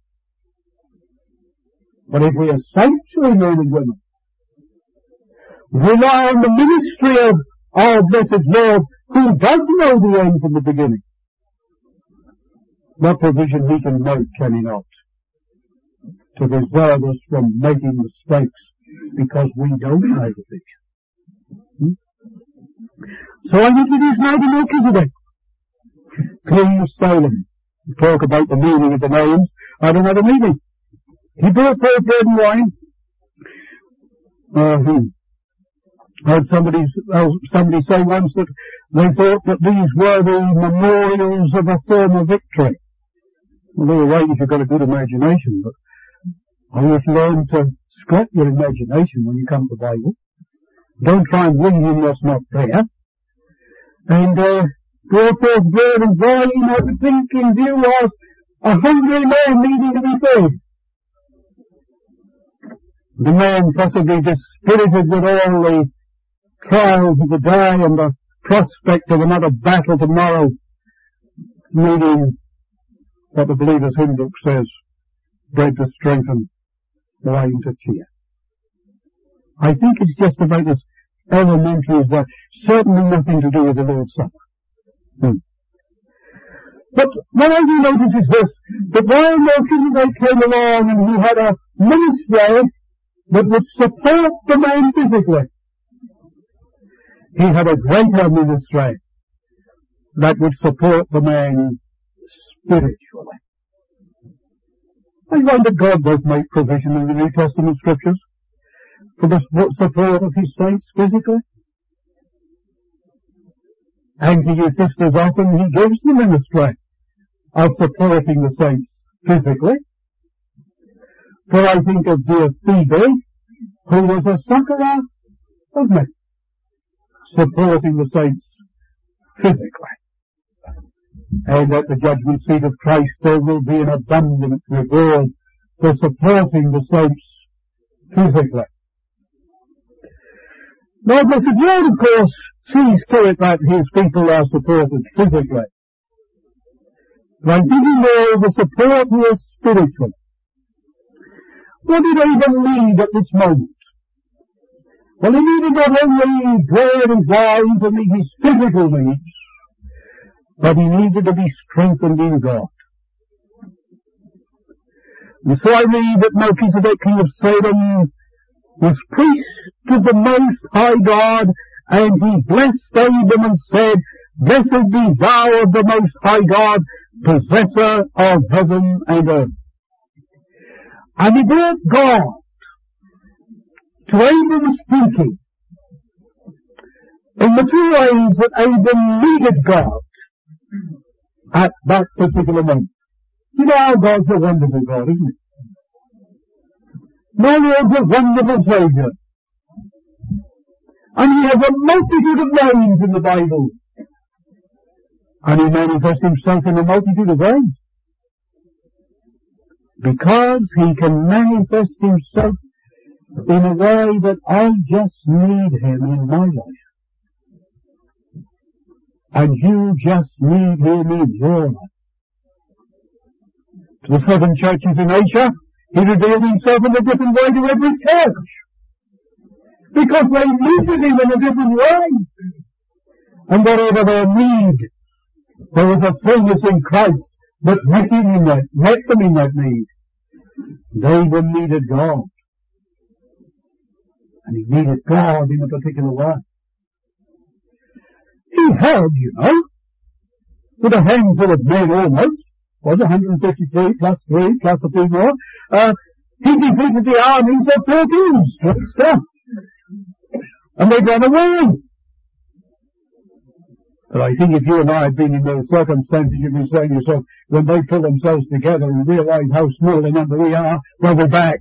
But if we are sanctuary men and women, rely on the ministry of our blessed Lord, who does know the end from the beginning, what provision he can make, can he not, to preserve us from making mistakes because we don't know the future. Hmm? So I introduce now to Melchizedek, king of Salem. We talk about the meaning of the names. I don't have a meaning. He brought forth bread and wine. Uh, hmm. I heard somebody, uh, somebody say once that they thought that these were the memorials of a former victory. Well, all right if you've got a good imagination, but I always learn to scrap your imagination when you come to the Bible. Don't try and wing in what's not there. And, uh, brought forth bread and wine, I would think, in view of a hungry man needing to be fed. The man possibly dispirited with all the trials of the day and the prospect of another battle tomorrow, needing what the believer's hymn book says, bread to strengthen, wine to cheer. I think it's just about as elementary as that. Certainly nothing to do with the Lord's Supper. Hmm. But what I do notice is this, that while Melchizedek came along and he had a ministry that would support the man physically, he had a greater ministry that would support the man spiritually. I find that God does make provision in the New Testament scriptures for the support of his saints physically. And to your sisters often he gives the ministry of supporting the saints physically. For I think of dear Phoebe, who was a succorer of men, supporting the saints physically. And at the judgment seat of Christ there will be an abundant reward for supporting the saints physically. Now, blessed Lord, of course, sees to it that his people are supported physically. But I'm thinking more of the support here spiritually. What did Abel need at this moment? Well, he needed not only bread and wine to meet his physical needs, but he needed to be strengthened in God. And so I read that Melchizedek, king of Salem, was priest to the Most High God, and he blessed Abram and said, Blessed be thou of the Most High God, possessor of heaven and earth. And he brought God to Abram's thinking in the two ways that Abram needed God at that particular moment. You know how God's a wonderful God, isn't it? My Lord's a wonderful Saviour. And he has a multitude of names in the Bible. And he manifests himself in a multitude of ways. Because he can manifest himself in a way that I just need him in my life. And you just need him in your life. To the seven churches in Asia, He revealed himself in a different way to every church. Because they needed him in a different way. And whatever their need, there was a fullness in Christ that met him in that, met them in that need. They even needed God. And he needed God in a particular way. He had, you know, with a handful of men almost, was one hundred fifty-three plus three plus a few more, uh, he defeated the armies of four kings, stuff. And they ran away. But I think if you and I had been in those circumstances, you'd be saying to yourself, when they pull themselves together and realize how small a number we are, they'll be back.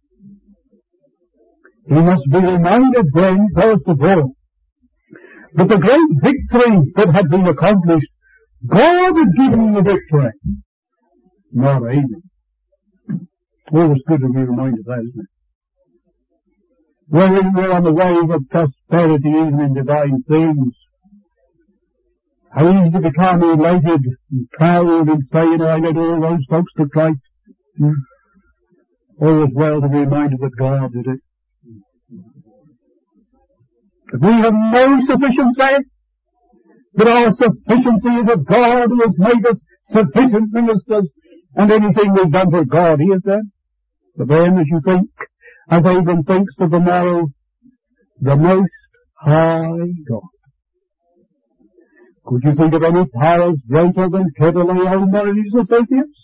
He must be reminded then, first of all, that the great victory that had been accomplished, God had given the victory, not Abel. Always good to be reminded of that, isn't it? We're, in, we're on the wave of prosperity even in divine things. How easy to become elated and proud and say, you know, I led all those folks to Christ. Hmm. Always well to be reminded that God did it. But we have no sufficiency, but our sufficiency is of God who has made us sufficient ministers, and anything we've done for God He has done. But then, as you think, as Abram thinks of the morrow, the Most High God. Could you think of any powers greater than Kedorlaomer and his associates?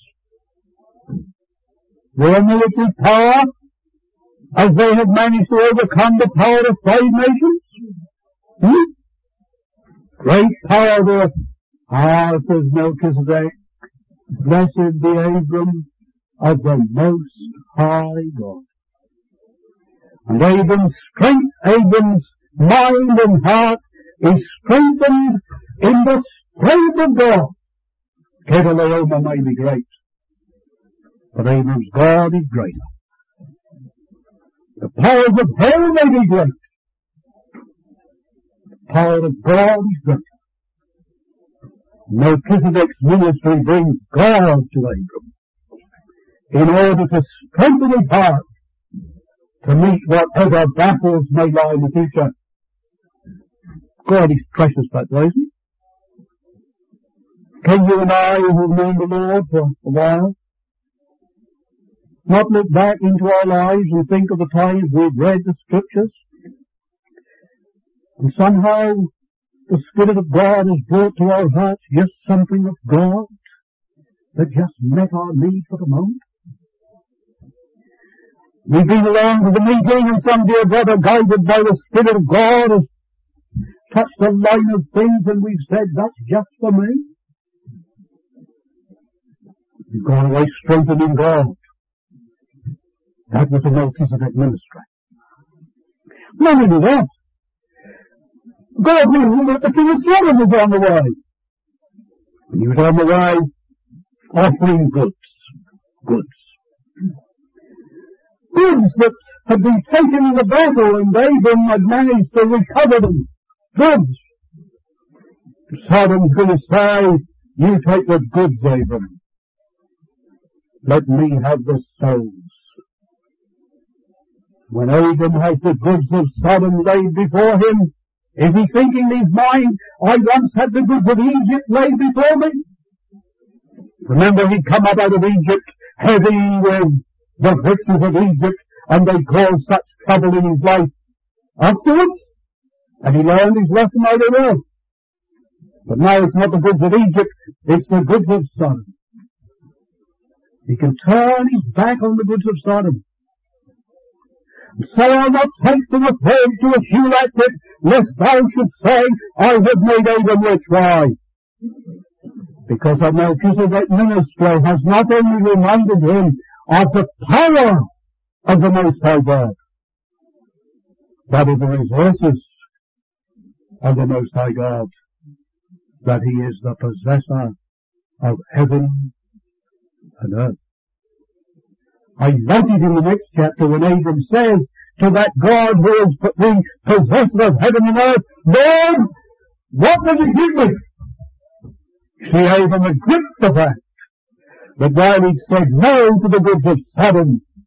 Their military power, as they have managed to overcome the power of five nations? Hmm? Great power there. Ah, says Melchizedek, blessed be Abram of the Most High God. And Abram's strength, Abram's mind and heart is strengthened in the strength of God. Kedorlaomer may be great, but Abram's God is greater. The powers of hell may be great. The power of God is greater. Melchizedek's ministry brings God to Abram in order to strengthen his heart to meet whatever battles may lie in the future. God is precious that way, isn't he? Can you and I, who have known the Lord for a while, not look back into our lives and think of the times we've read the Scriptures, and somehow the Spirit of God has brought to our hearts just something of God that just met our need for the moment? We've been along to the meeting and some dear brother, guided by the Spirit of God, has touched a line of things and we've said, that's just for me. We've gone away strengthened in God. That was a Melchizedek ministry. Not only that, God knew that the king of Sodom was on the way. And he was on the way offering goods. Goods. Goods that had been taken in the battle and Abram had managed to recover them. Goods. Sodom's going to say, you take the goods, Abram. Let me have the souls. When Abram has the goods of Sodom laid before him, is he thinking in his mind, I once had the goods of Egypt laid before me? Remember, he'd come up out of Egypt heavy with the riches of Egypt, and they caused such trouble in his life afterwards. And he learned his lesson, I don't know. But now it's not the goods of Egypt, it's the goods of Sodom. He can turn his back on the goods of Sodom. So I'll not take from a peg to a shoe like it, lest thou should say, I have made Abram rich. Why? Because the Melchizedek ministry has not only reminded him of the power of the Most High God, but of the resources of the Most High God, that he is the possessor of heaven and earth. I noted in the next chapter when Abram says to that God who is the possessor of heaven and earth, Lord, what will you give me? See, Abram had gripped the fact that while he'd said no to the goods of Sodom,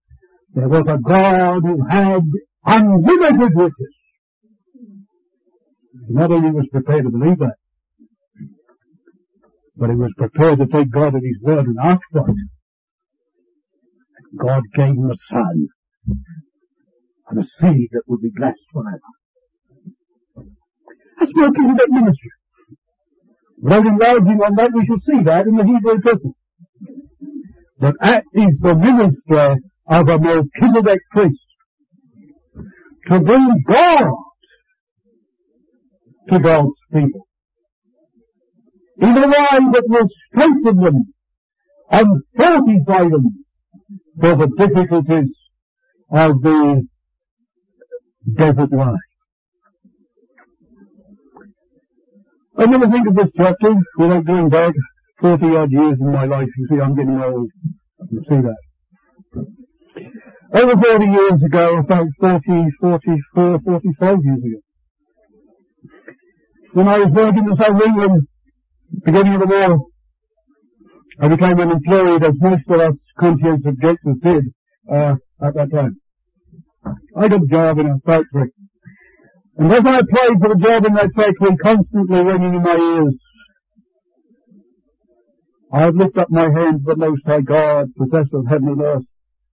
There was a God who had unlimited riches. Not only was prepared to believe that, but he was prepared to take God at his word and ask for it. God gave him a son and a seed that would be blessed forever. That's Melchizedek ministry. Without enlarging on that, we shall see that in the Hebrew epistle. But that is the ministry of a Melchizedek priest, to bring God to God's people in a way that will strengthen them and fortify them for the difficulties of the desert life. I never think of this chapter without going back forty odd years in my life. You see, I'm getting old. You see that. Over forty years ago, about forty, forty-four, forty-five years ago, when I was working in South England, beginning of the war, I became unemployed, as most of us conscientious objectors did uh, at that time. I got a job in a factory. And as I applied for the job in that factory, constantly ringing in my ears, I would lift up my hand to the Most High God, possessor of heaven and earth.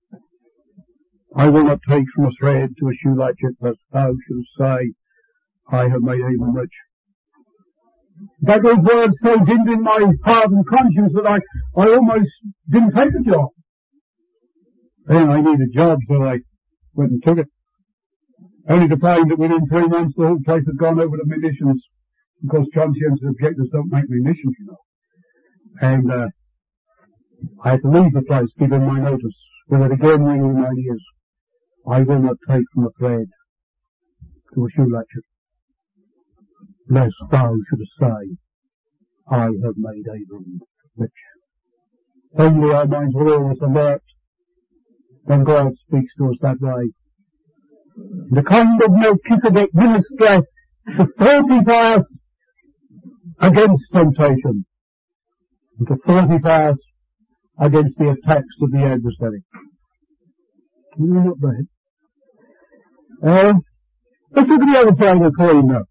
I will not take from a thread to a shoe latchet, lest thou shouldst say, I have made Abram rich. That those words so dinned in my heart and conscience that I, I almost didn't take the job. Then I needed a job, so I went and took it. Only to find that within three months the whole place had gone over to munitions. Because conscientious objectors don't make munitions, you know. And uh, I had to leave the place, give in my notice, with it again ringing in my ears. I will not take from a thread to a shoe latchet, lest thou shouldst say, I have made Abram rich. Only our minds were always alert when God speaks to us that way. The kind of Melchizedek ministry to fortify us against temptation, and to fortify us against the attacks of the adversary. You're not bad. Uh, let's look at the other side of the coin now.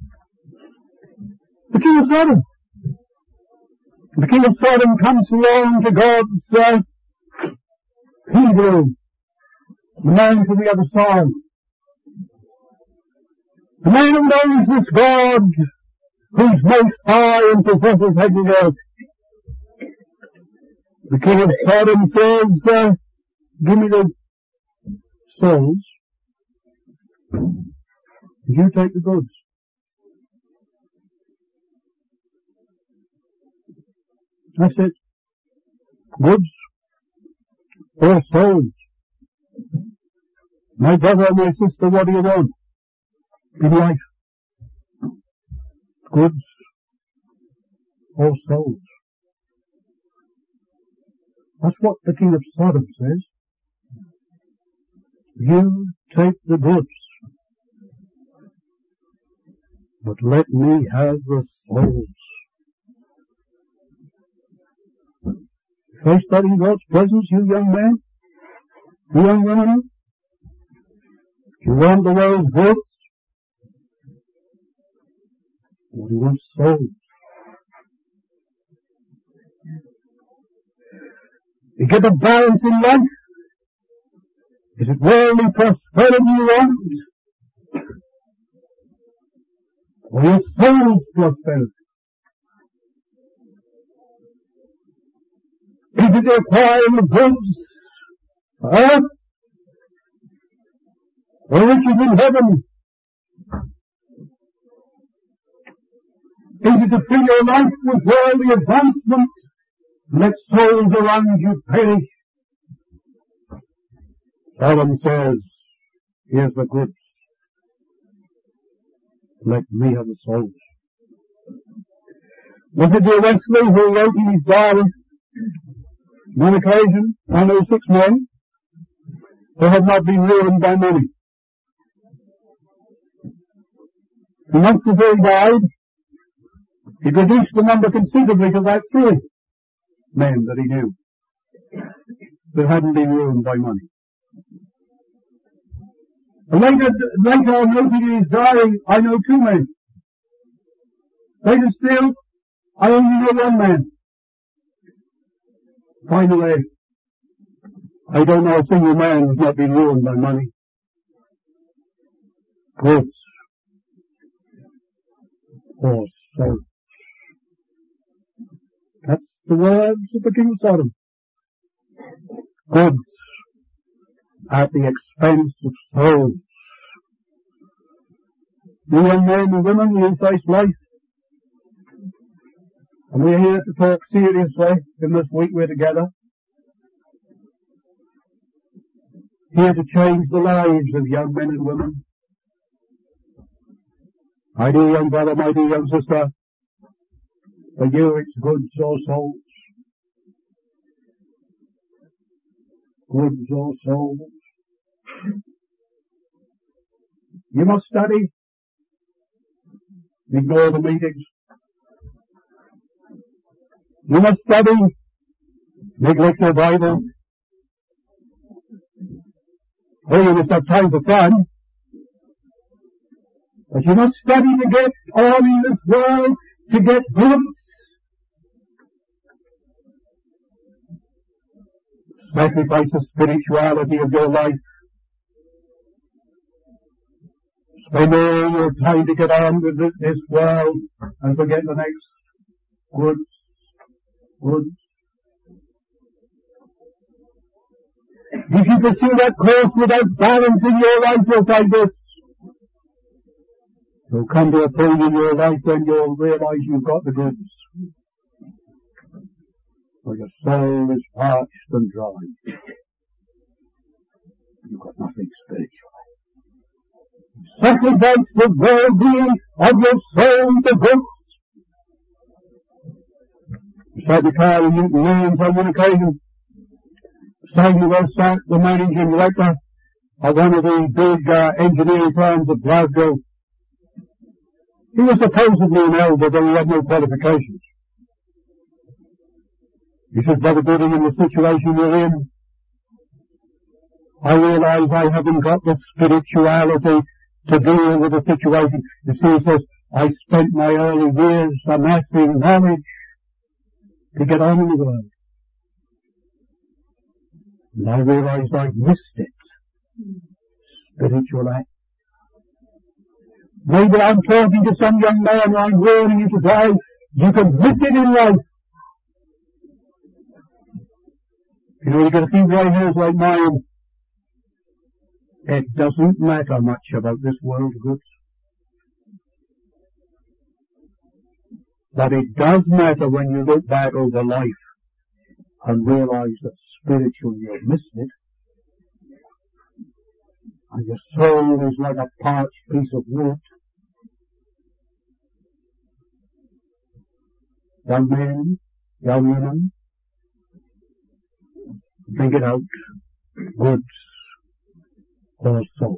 The king of Sodom. The king of Sodom comes along to God's uh, Hebrew, the man from the other side. The man who knows this God, who's most high and possesses heaven and earth. The king of Sodom says, uh, give me the souls, you take the goods. That's it. Goods or souls. My brother and my sister, what do you want in life? Goods or souls. That's what the king of Sodom says. You take the goods, but let me have the souls. First study in God's presence, you young man, you young woman, you want the world's goods, or do you want souls? You get a balance in life. Is it worldly prosperity you want? Or your soul's prosperity? Is it acquiring the goods for earth? Or riches in heaven? Is it to fill your life with worldly advancement? Let souls around you perish. Sodom says, here's the goods. Let me have the souls. Was it dear Wesley who wrote in his diary, on one occasion, I know six men who have not been ruined by money. And once before he died, he reduced the number considerably to about three men that he knew that hadn't been ruined by money. And later, later on, noting he is dying, I know two men. Later still, I only know one man. Finally, I don't know a single man who's not been ruined by money. Goods. Or souls. That's the words of the King of Sodom. Goods at the expense of souls. You young men and women, you face life. And we're here to talk seriously in this week we're together. Here to change the lives of young men and women. My dear young brother, my dear young sister, for you it's goods or souls. Goods or souls. You must study. Ignore the meetings. You must study. Neglect your Bible. Or you must have time for fun. But you must study to get on in this world, to get goods. Sacrifice the spirituality of your life. Spend all your time to get on with this world and forget the next. Goods. Goods. If you pursue that course without balancing your life, you'll find this. You'll come to a point in your life when you'll realize you've got the goods. For your soul is parched and dry. You've got nothing spiritual. Sacrifice the well-being of your soul to goods. Beside the car in Newton Lanes on one occasion, Simon Wellstack, the managing director of one of the big uh, engineering firms of Glasgow, he was supposedly an elder, but he had no qualifications. He says, Brother Gooding, in the situation we're in, I realize I haven't got the spirituality to deal with the situation. You see, he says, I spent my early years amassing knowledge to get on in the world. And I realized I've missed it. Spiritual act. Maybe I'm talking to some young man and I'm warning you today, you can miss it in life. You know, you get a few grey hairs like mine. It doesn't matter much about this world's goods. But it does matter when you look back over life and realize that spiritually you've missed it. And your soul is like a parched piece of wood. Young men, young women, think it out. Goods or souls.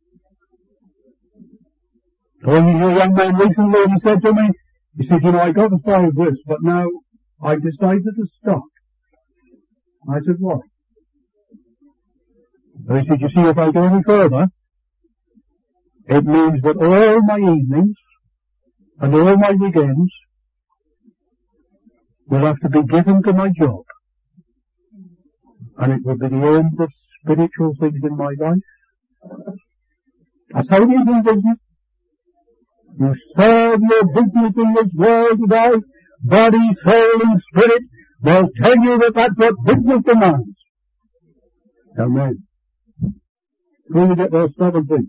So when you hear a young man recently, he said to me, he said, you know, I got as far as this, but now I've decided to stop. I said, why? And he said, you see, if I go any further, it means that all my evenings and all my weekends will have to be given to my job. And it will be the end of spiritual things in my life. That's how you do business. You serve your business in this world today, body, soul and spirit. They'll tell you that that's what business demands. Amen. Where do you get those stubborn things?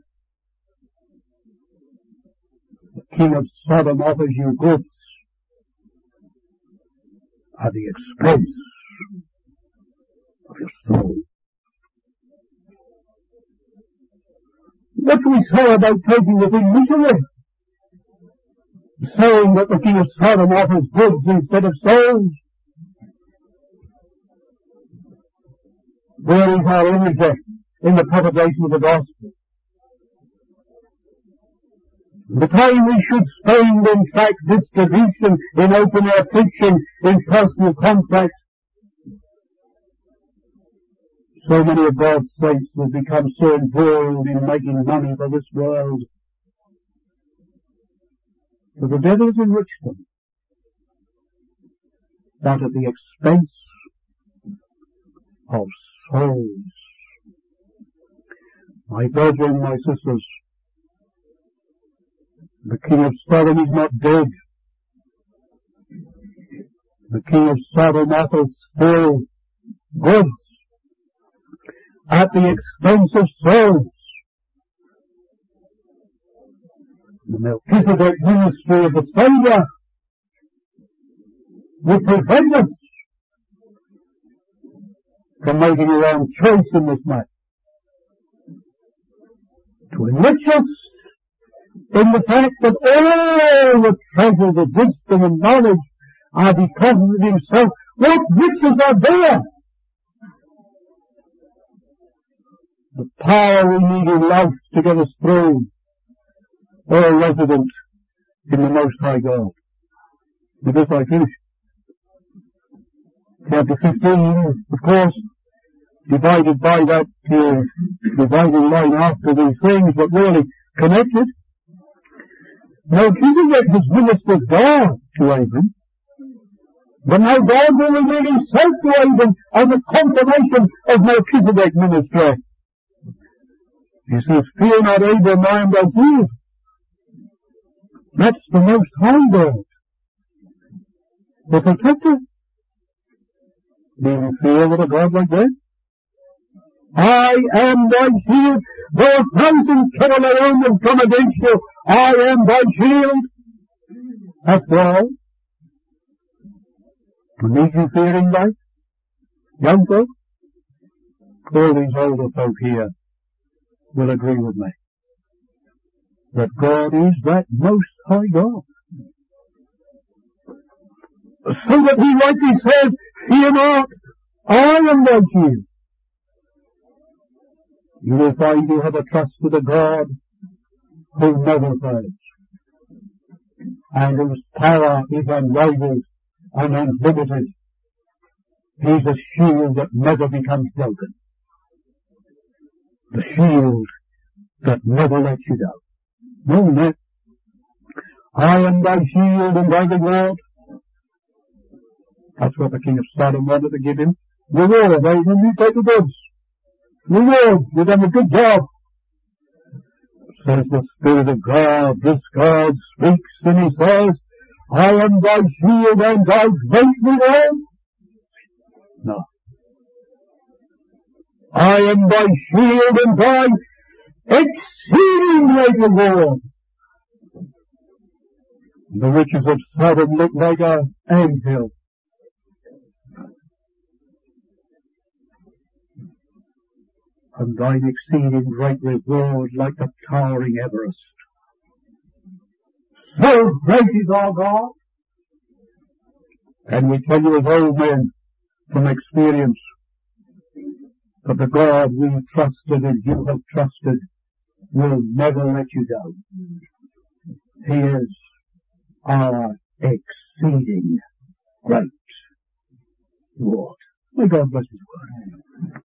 The king of Sodom offers you goods at the expense of your soul. What do we say about taking the thing literally? Saying that the king of Sodom offers goods instead of souls. Where is our energy in the propagation of the gospel? The time we should spend in tract distribution, in open air preaching, in personal contact, So many of God's saints have become so embroiled in making money for this world that the devil has enriched them, but at the expense of souls. My brethren, my sisters, the king of Sodom is not dead. The king of Sodom offers still goods at the expense of souls. The Melchizedek ministry of the Saviour would prevent us from making a wrong choice in this matter. To enrich us in the fact that all the treasures of wisdom and knowledge are deposited in Himself. What riches are there? The power we need in life to get us through, all resident in the Most High God. With this I finish. Chapter fifteen, of course, divided by that uh, dividing line after these things, but really connected. Melchizedek has ministered God to Abram, but now God will reveal Himself to Abram as a confirmation of Melchizedek's ministry. He says, "Fear not, Abram, I am thy shield." That's the Most High God, the protector. Do you fear with a God like that? I am thy shield. Though a thousand Chedorlaomeres come against you, I am thy shield. That's all. Need you fearing life? Young folk? All these older folk here will agree with me that God is that Most High God. So that He rightly says, "Fear not, I am thy shield." You will find you have a trust to the God who never fails, and whose power is unrivaled and unlimited. He's a shield that never becomes broken. The shield that never lets you down. No, no. I am thy shield and thy reward. That's what the king of Sodom wanted to give him. Reward, Abram, you take the goods. Reward, you've done a good job. Says the Spirit of God, this God speaks and He says, "I am thy shield and thy great reward." No. I am thy shield and thy exceeding great reward. The riches of Sodom look like a anthill. And thine exceeding great reward like the towering Everest. So great is our God. And we tell you as old men from experience that the God we trusted and you have trusted will never let you down. He is our exceeding great reward. May God bless His word.